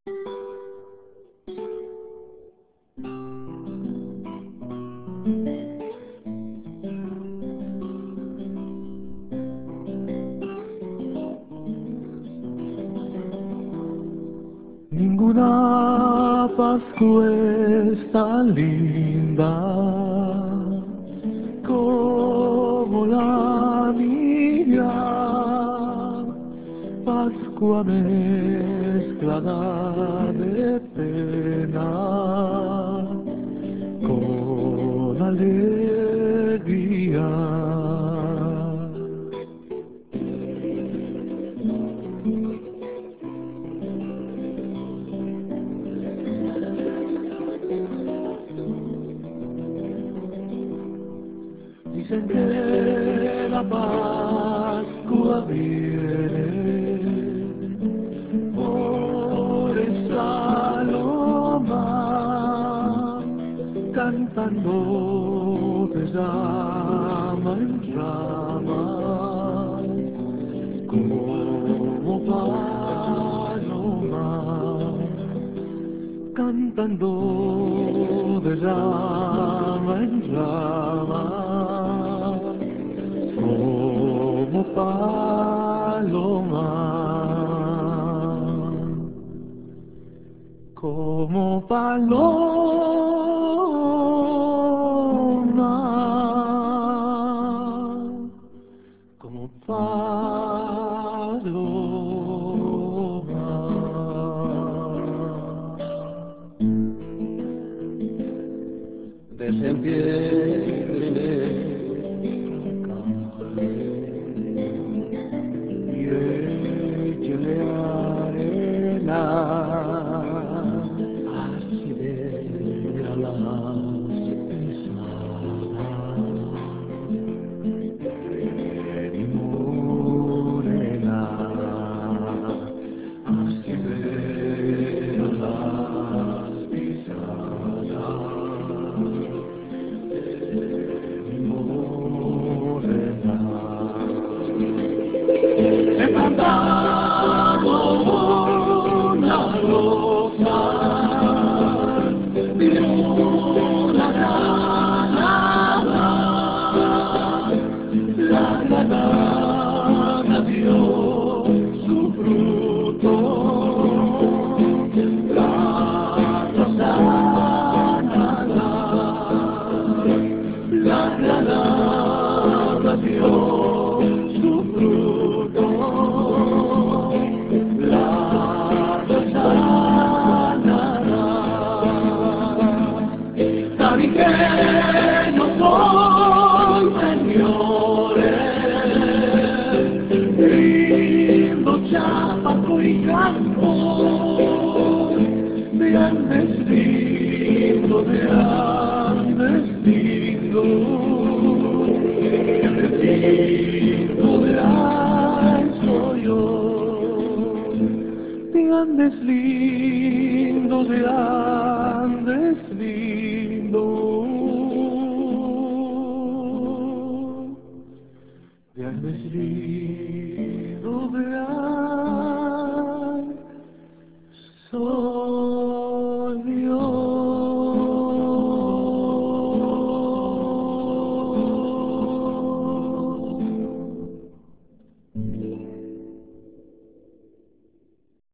Ninguna Pascua es tan linda como la mía, Pascua mezclada de pena con alegría. Dicen que la Pascua viene por esa loma, cantando de rama en rama, como paloma, cantando de rama en rama, como paloma, como paloma, como paloma. Desempiérdele y échele arena, así de las pisadas de mi morena, así de las pisadas. He plantado una rosa de una granada, la granada dio su fruto, la rosa nada, la granada dio su fruto, la rosa nada. Saben que yo soy, señores, lindo Chapaco y campo, de Andes lindo, de Andes lindo, de ay soy yo, de Andes lindo, de Andes lindo, de Andes lindo.